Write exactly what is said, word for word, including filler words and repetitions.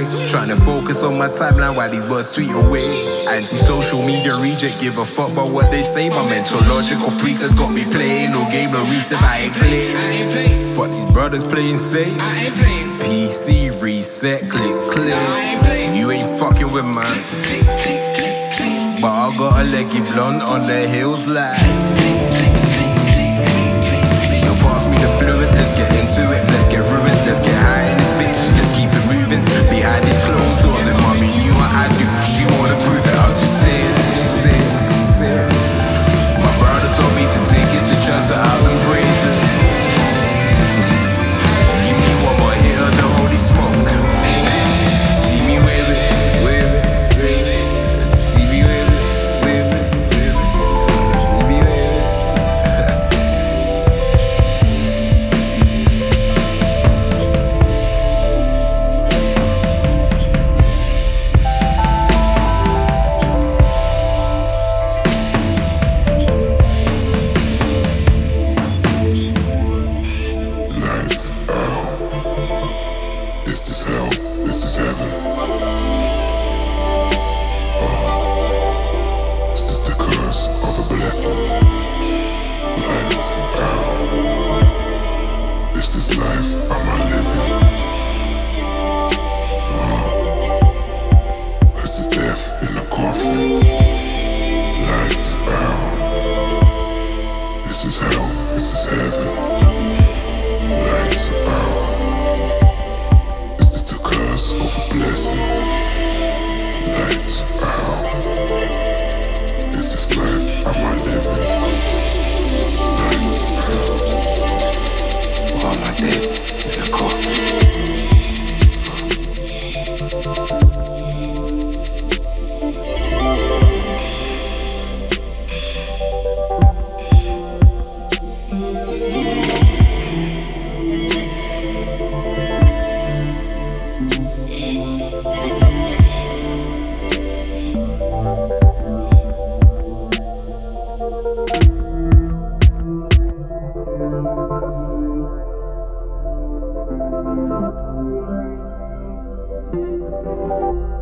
Trying to focus on my timeline while these words tweet away. Anti-social media reject, give a fuck about what they say. My mental logical presets got me playing. No game, no recess, I ain't playing. Fuck these brothers playing safe. P C reset, click, click. You ain't fucking with mine. But I got a leggy blonde on the hills like. So pass me the fluid, let's get into it. Let's get ruined, let's get high in this bitch. Let's keep it moving. Behind these closed doors and mommy knew what I do. She wanna prove it, I'm just saying, just saying, just saying. My brother told me to take it to church so I've been praising. Give me one more hit of the holy smoke. See me wave it, wave it, wave it. See me wave it. Is this hell? Is this heaven? Oh, is this the curse of a blessing? Lights out. Is this life am I living? Oh, is this death in a coffin? Lights out. Is this hell? Is this heaven? Lights out. Of a blessing. Lights out. Is this life am I living? Lights out. Or am I dead in a coffin? Thank you.